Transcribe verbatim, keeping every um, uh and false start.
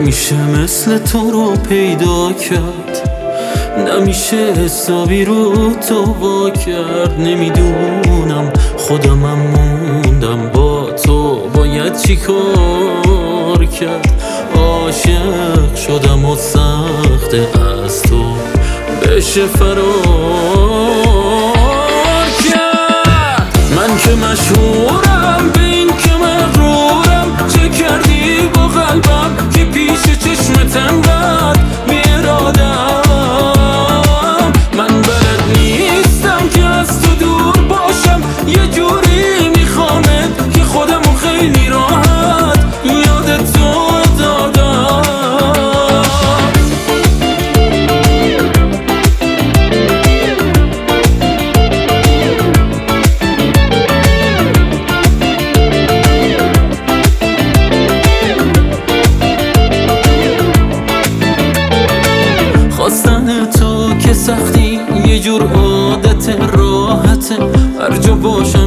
نمیشه مثل تو رو پیدا کرد، نمیشه حسابی رو تو وا کرد. نمیدونم خودمم موندم با تو باید چی کار کرد. عاشق شدم و سخته از تو بشه فرار کرد. من که مشهورم به این که مغرورم، چه کردی با قلبم که پیش چشمت انقدر بی‌اراده‌ام. من بلد نیستم که از تو دور باشم، یه جوری میخوامت که خودمو خیلی راحت یادت تو دادم. خواستن تو که سختی یه جور عادت راحته، هر جا باشه